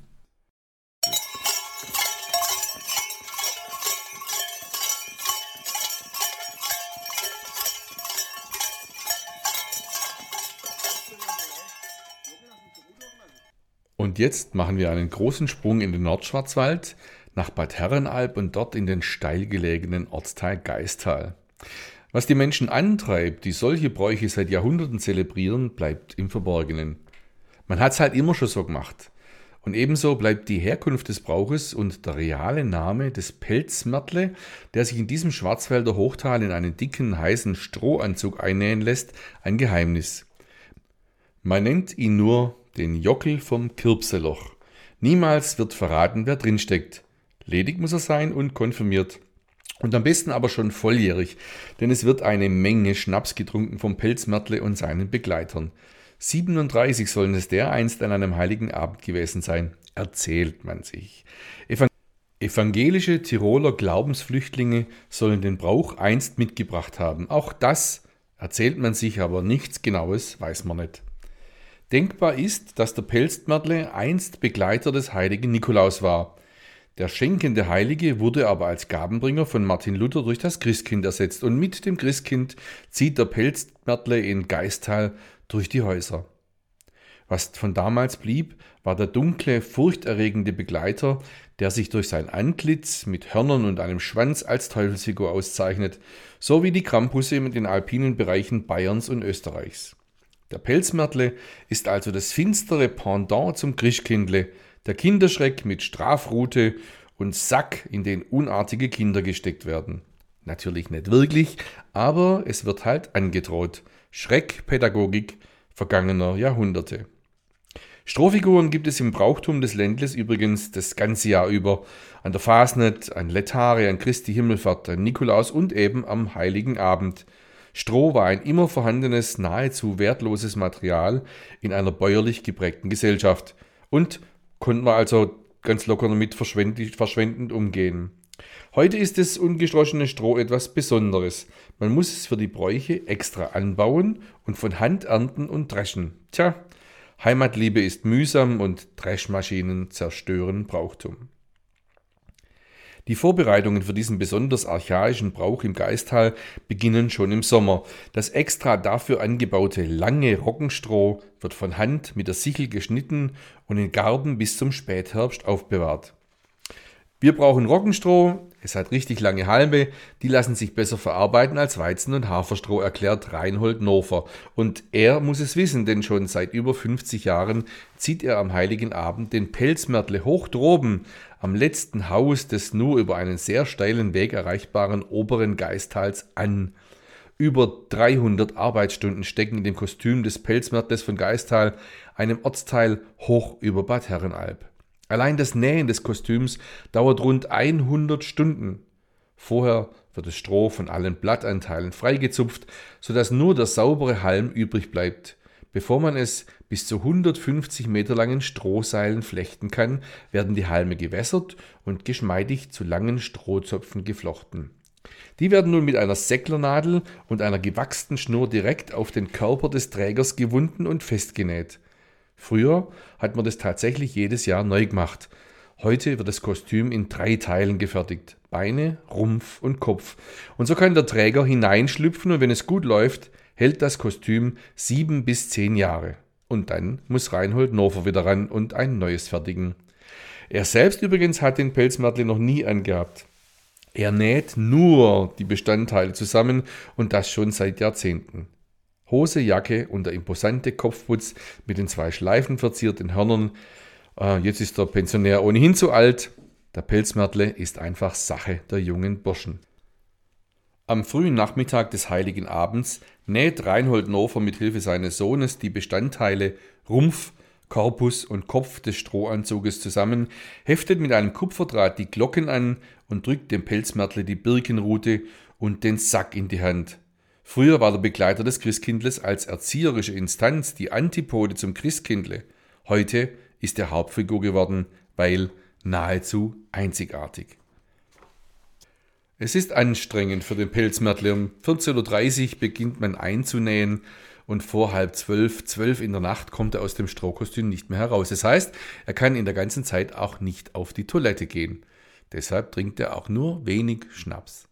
Und jetzt machen wir einen großen Sprung in den Nordschwarzwald, nach Bad Herrenalb und dort in den steil gelegenen Ortsteil Gaistal. Was die Menschen antreibt, die solche Bräuche seit Jahrhunderten zelebrieren, bleibt im Verborgenen. Man hat es halt immer schon so gemacht. Und ebenso bleibt die Herkunft des Brauches und der reale Name des Pelzmärtle, der sich in diesem Schwarzwälder Hochtal in einen dicken, heißen Strohanzug einnähen lässt, ein Geheimnis. Man nennt ihn nur den Jockel vom Kirpseloch. Niemals wird verraten, wer drinsteckt. Ledig muss er sein und konfirmiert. Und am besten aber schon volljährig, denn es wird eine Menge Schnaps getrunken vom Pelzmärtle und seinen Begleitern. siebenunddreißig sollen es dereinst an einem heiligen Abend gewesen sein, erzählt man sich. Evangel- Evangelische Tiroler Glaubensflüchtlinge sollen den Brauch einst mitgebracht haben. Auch das erzählt man sich, aber nichts Genaues weiß man nicht. Denkbar ist, dass der Pelzmärtle einst Begleiter des heiligen Nikolaus war. Der schenkende Heilige wurde aber als Gabenbringer von Martin Luther durch das Christkind ersetzt und mit dem Christkind zieht der Pelzmärtle in Gaistal durch die Häuser. Was von damals blieb, war der dunkle, furchterregende Begleiter, der sich durch sein Antlitz mit Hörnern und einem Schwanz als Teufelsfigur auszeichnet, so wie die Krampusse in den alpinen Bereichen Bayerns und Österreichs. Der Pelzmärtle ist also das finstere Pendant zum Christkindle, der Kinderschreck mit Strafrute und Sack, in den unartige Kinder gesteckt werden. Natürlich nicht wirklich, aber es wird halt angedroht. Schreckpädagogik vergangener Jahrhunderte. Strohfiguren gibt es im Brauchtum des Ländles übrigens das ganze Jahr über. An der Fasnet, an Letare, an Christi Himmelfahrt, an Nikolaus und eben am Heiligen Abend. Stroh war ein immer vorhandenes, nahezu wertloses Material in einer bäuerlich geprägten Gesellschaft und konnten wir also ganz locker damit verschwendend umgehen. Heute ist das ungeschlossene Stroh etwas Besonderes. Man muss es für die Bräuche extra anbauen und von Hand ernten und dreschen. Tja, Heimatliebe ist mühsam und Dreschmaschinen zerstören Brauchtum. Die Vorbereitungen für diesen besonders archaischen Brauch im Gaistal beginnen schon im Sommer. Das extra dafür angebaute lange Roggenstroh wird von Hand mit der Sichel geschnitten und in Garben bis zum Spätherbst aufbewahrt. Wir brauchen Roggenstroh, es hat richtig lange Halme, die lassen sich besser verarbeiten als Weizen- und Haferstroh, erklärt Reinhold Nofer. Und er muss es wissen, denn schon seit über fünfzig Jahren zieht er am Heiligen Abend den Pelzmärtle hoch droben, am letzten Haus des nur über einen sehr steilen Weg erreichbaren oberen Gaistals an. Über dreihundert Arbeitsstunden stecken in dem Kostüm des Pelzmärtles von Gaistal, einem Ortsteil hoch über Bad Herrenalb. Allein das Nähen des Kostüms dauert rund hundert Stunden. Vorher wird das Stroh von allen Blattanteilen freigezupft, sodass nur der saubere Halm übrig bleibt. Bevor man es bis zu hundertfünfzig Meter langen Strohseilen flechten kann, werden die Halme gewässert und geschmeidig zu langen Strohzöpfen geflochten. Die werden nun mit einer Säcklernadel und einer gewachsten Schnur direkt auf den Körper des Trägers gewunden und festgenäht. Früher hat man das tatsächlich jedes Jahr neu gemacht. Heute wird das Kostüm in drei Teilen gefertigt: Beine, Rumpf und Kopf. Und so kann der Träger hineinschlüpfen und wenn es gut läuft, hält das Kostüm sieben bis zehn Jahre. Und dann muss Reinhold Nofer wieder ran und ein neues fertigen. Er selbst übrigens hat den Pelzmärtli noch nie angehabt. Er näht nur die Bestandteile zusammen und das schon seit Jahrzehnten. Hose, Jacke und der imposante Kopfputz mit den zwei Schleifen verzierten Hörnern. Äh, jetzt ist der Pensionär ohnehin zu alt. Der Pelzmärtle ist einfach Sache der jungen Burschen. Am frühen Nachmittag des Heiligen Abends näht Reinhold Nofer mit Hilfe seines Sohnes die Bestandteile Rumpf, Korpus und Kopf des Strohanzuges zusammen, heftet mit einem Kupferdraht die Glocken an und drückt dem Pelzmärtle die Birkenrute und den Sack in die Hand. Früher war der Begleiter des Christkindles als erzieherische Instanz die Antipode zum Christkindle. Heute ist er Hauptfigur geworden, weil nahezu einzigartig. Es ist anstrengend für den Pelzmärtle. Um vierzehn Uhr dreißig beginnt man einzunähen und vor halb zwölf, zwölf in der Nacht kommt er aus dem Strohkostüm nicht mehr heraus. Das heißt, er kann in der ganzen Zeit auch nicht auf die Toilette gehen. Deshalb trinkt er auch nur wenig Schnaps.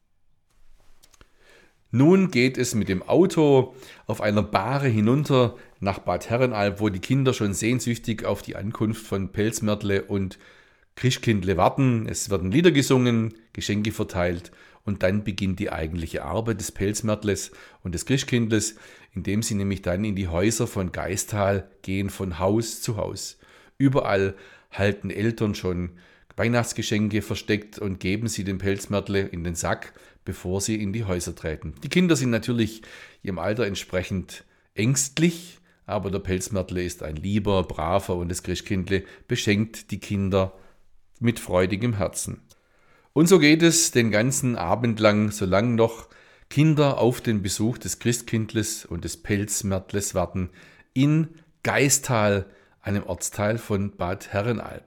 Nun geht es mit dem Auto auf einer Bahre hinunter nach Bad Herrenalb, wo die Kinder schon sehnsüchtig auf die Ankunft von Pelzmärtle und Christkindle warten. Es werden Lieder gesungen, Geschenke verteilt und dann beginnt die eigentliche Arbeit des Pelzmärtles und des Christkindles, indem sie nämlich dann in die Häuser von Gaistal gehen, von Haus zu Haus. Überall halten Eltern schon Weihnachtsgeschenke versteckt und geben sie dem Pelzmärtle in den Sack, bevor sie in die Häuser treten. Die Kinder sind natürlich ihrem Alter entsprechend ängstlich, aber der Pelzmärtle ist ein lieber, braver und das Christkindle beschenkt die Kinder mit freudigem Herzen. Und so geht es den ganzen Abend lang, solange noch Kinder auf den Besuch des Christkindles und des Pelzmärtles warten, in Gaistal, einem Ortsteil von Bad Herrenalb.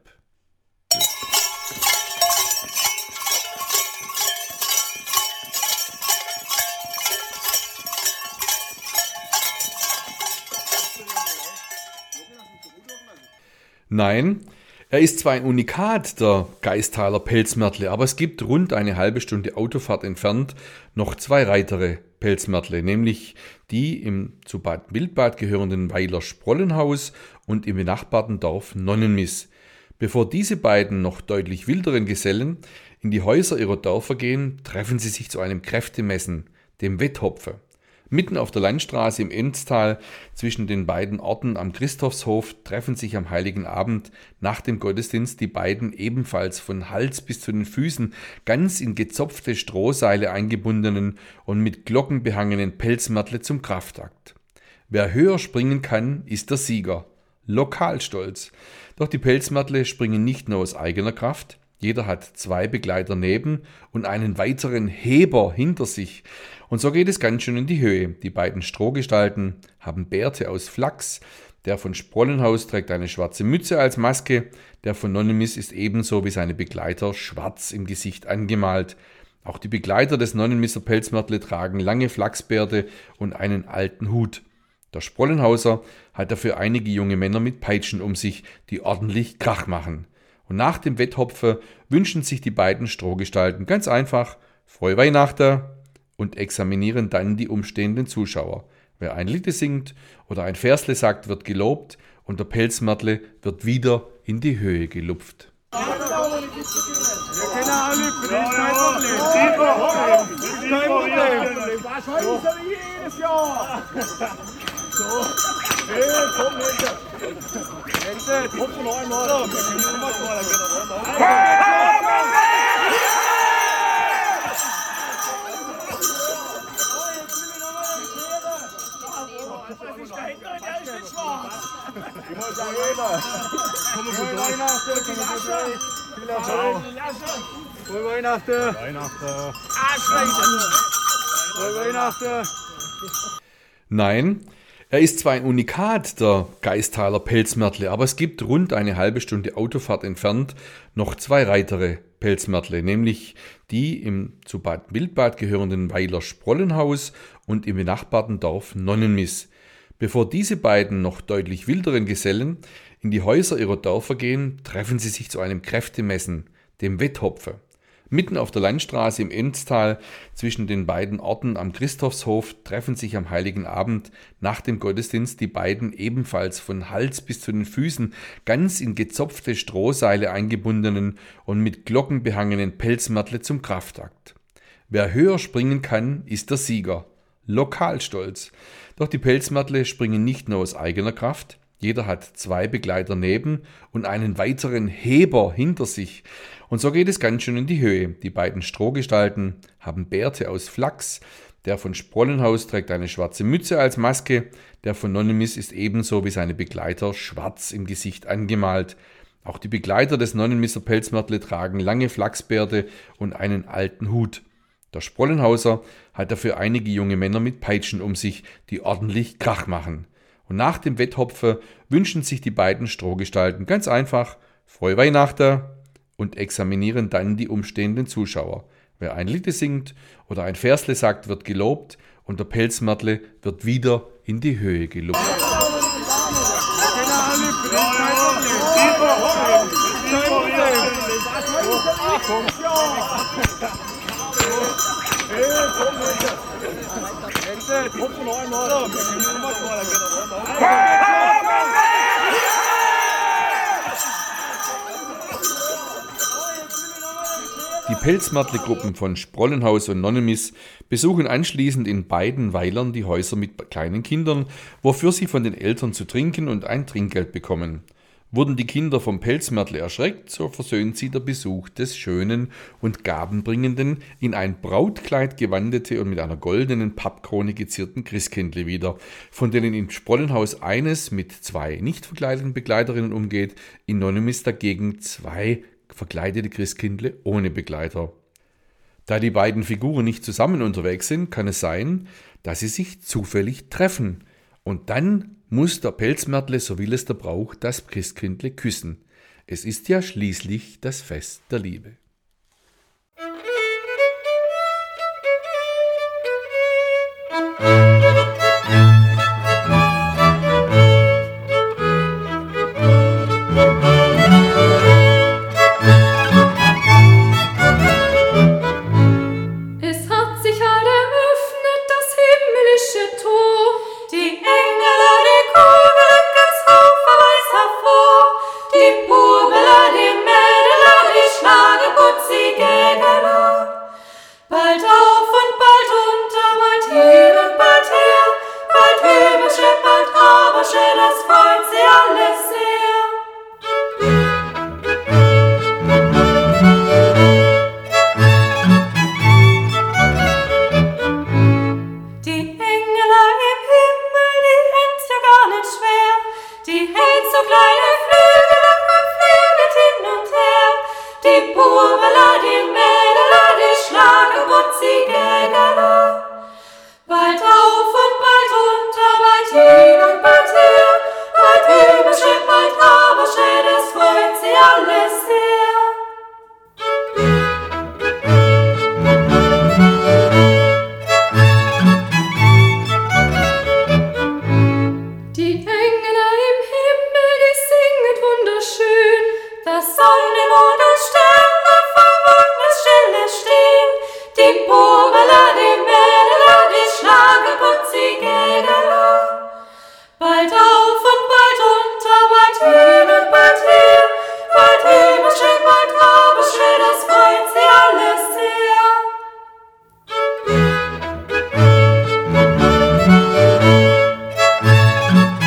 Nein, er ist zwar ein Unikat, der Gaistaler Pelzmärtle, aber es gibt rund eine halbe Stunde Autofahrt entfernt noch zwei weitere Pelzmärtle, nämlich die im zu Bad Wildbad gehörenden Weiler Sprollenhaus und im benachbarten Dorf Nonnenmiss. Bevor diese beiden noch deutlich wilderen Gesellen in die Häuser ihrer Dörfer gehen, treffen sie sich zu einem Kräftemessen, dem Wetthopfe. Mitten auf der Landstraße im Enztal zwischen den beiden Orten am Christophshof treffen sich am Heiligen Abend nach dem Gottesdienst die beiden ebenfalls von Hals bis zu den Füßen ganz in gezopfte Strohseile eingebundenen und mit Glocken behangenen Pelzmärtle zum Kraftakt. Wer höher springen kann, ist der Sieger. Lokalstolz. Doch die Pelzmärtle springen nicht nur aus eigener Kraft. Jeder hat zwei Begleiter neben und einen weiteren Heber hinter sich. Und so geht es ganz schön in die Höhe. Die beiden Strohgestalten haben Bärte aus Flachs. Der von Sprollenhaus trägt eine schwarze Mütze als Maske. Der von Nonnenmiss ist ebenso wie seine Begleiter schwarz im Gesicht angemalt. Auch die Begleiter des Nonnenmisser Pelzmärtle tragen lange Flachsbärte und einen alten Hut. Der Sprollenhauser hat dafür einige junge Männer mit Peitschen um sich, die ordentlich Krach machen. Und nach dem Wetthopfe wünschen sich die beiden Strohgestalten ganz einfach frohe Weihnachten und examinieren dann die umstehenden Zuschauer. Wer ein Lied singt oder ein Versle sagt, wird gelobt und der Pelzmärtle wird wieder in die Höhe gelupft. Wir kennen alle, kein Problem. Kein Problem. Wahrscheinlich so wie jedes Jahr. So. Hey, komm, Leute. Leute, komm noch einmal. So, wir können noch mal gehen. Viel Erfolg. Frohe Weihnachten. Weihnachten. Frohe Weihnachten. Nein, er ist zwar ein Unikat, der Geisthaler Pelzmärtle, aber es gibt rund eine halbe Stunde Autofahrt entfernt noch zwei weitere Pelzmärtle, nämlich die im zu Bad Wildbad gehörenden Weiler Sprollenhaus und im benachbarten Dorf Nonnenmiss. Bevor diese beiden noch deutlich wilderen Gesellen in die Häuser ihrer Dörfer gehen, treffen sie sich zu einem Kräftemessen, dem Wetthopfe. Mitten auf der Landstraße im Enztal zwischen den beiden Orten am Christophshof treffen sich am Heiligen Abend nach dem Gottesdienst die beiden ebenfalls von Hals bis zu den Füßen ganz in gezopfte Strohseile eingebundenen und mit Glocken behangenen Pelzmärtle zum Kraftakt. Wer höher springen kann, ist der Sieger. Lokalstolz. Doch die Pelzmärtle springen nicht nur aus eigener Kraft. Jeder hat zwei Begleiter neben und einen weiteren Heber hinter sich. Und so geht es ganz schön in die Höhe. Die beiden Strohgestalten haben Bärte aus Flachs. Der von Sprollenhaus trägt eine schwarze Mütze als Maske. Der von Nonnenmiss ist ebenso wie seine Begleiter schwarz im Gesicht angemalt. Auch die Begleiter des Nonnenmisser Pelzmärtle tragen lange Flachsbärte und einen alten Hut. Der Sprollenhauser hat dafür einige junge Männer mit Peitschen um sich, die ordentlich Krach machen. Und nach dem Wetthopfe wünschen sich die beiden Strohgestalten ganz einfach Frohe Weihnachten und examinieren dann die umstehenden Zuschauer. Wer ein Lied singt oder ein Versle sagt, wird gelobt und der Pelzmärtle wird wieder in die Höhe gelobt. Die Pelzmärtle-Gruppen von Sprollenhaus und Nonnenmiss besuchen anschließend in beiden Weilern die Häuser mit kleinen Kindern, wofür sie von den Eltern zu trinken und ein Trinkgeld bekommen. Wurden die Kinder vom Pelzmärtle erschreckt, so versöhnt sie der Besuch des schönen und gabenbringenden, in ein Brautkleid gewandete und mit einer goldenen Pappkrone gezierten Christkindle wieder, von denen im Sprollenhaus eines mit zwei nicht verkleideten Begleiterinnen umgeht, in Nonnenmiss dagegen zwei verkleidete Christkindle ohne Begleiter. Da die beiden Figuren nicht zusammen unterwegs sind, kann es sein, dass sie sich zufällig treffen. Und dann muss der Pelzmärtle, so will es der Brauch, das Christkindle küssen. Es ist ja schließlich das Fest der Liebe.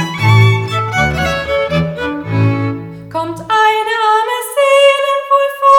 Kommt eine arme Seele wohl vor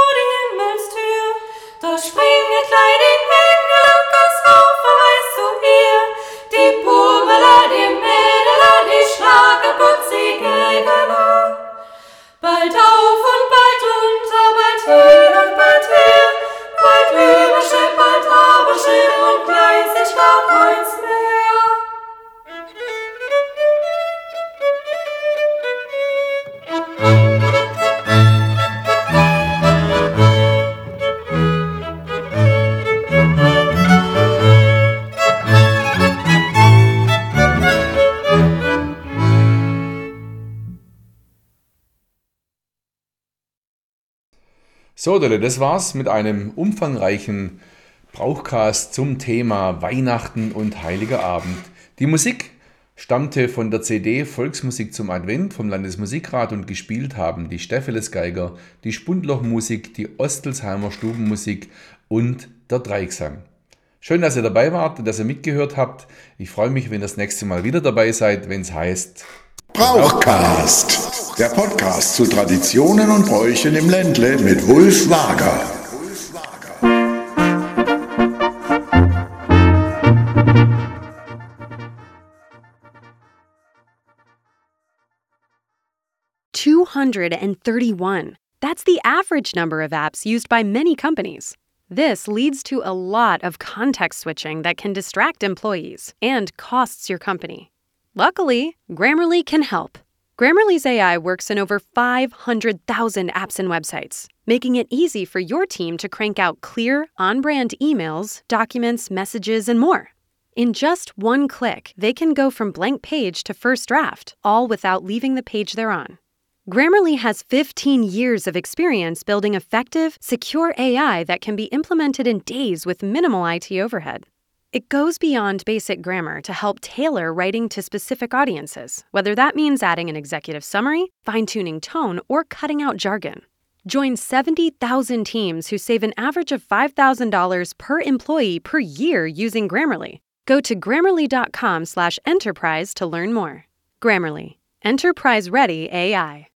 So, Leute, das war's mit einem umfangreichen Brauchcast zum Thema Weihnachten und Heiliger Abend. Die Musik stammte von der C D Volksmusik zum Advent vom Landesmusikrat und gespielt haben die Stepheles-Geiger, die Spundloch-Musik, die Ostelsheimer Stubenmusik und der Dreigesang. Schön, dass ihr dabei wart und dass ihr mitgehört habt. Ich freue mich, wenn ihr das nächste Mal wieder dabei seid, wenn es heißt Brauchcast, der Podcast zu Traditionen und Bräuchen im Ländle mit Wulf Wager. two hundred thirty-one. That's the average number of apps used by many companies. This leads to a lot of context switching that can distract employees and costs your company. Luckily, Grammarly can help. Grammarly's A I works in over five hundred thousand apps and websites, making it easy for your team to crank out clear, on-brand emails, documents, messages, and more. In just one click, they can go from blank page to first draft, all without leaving the page they're on. Grammarly has fifteen years of experience building effective, secure A I that can be implemented in days with minimal I T overhead. It goes beyond basic grammar to help tailor writing to specific audiences, whether that means adding an executive summary, fine-tuning tone, or cutting out jargon. Join seventy thousand teams who save an average of five thousand dollars per employee per year using Grammarly. Go to grammarly.com slash enterprise to learn more. Grammarly, enterprise-ready A I.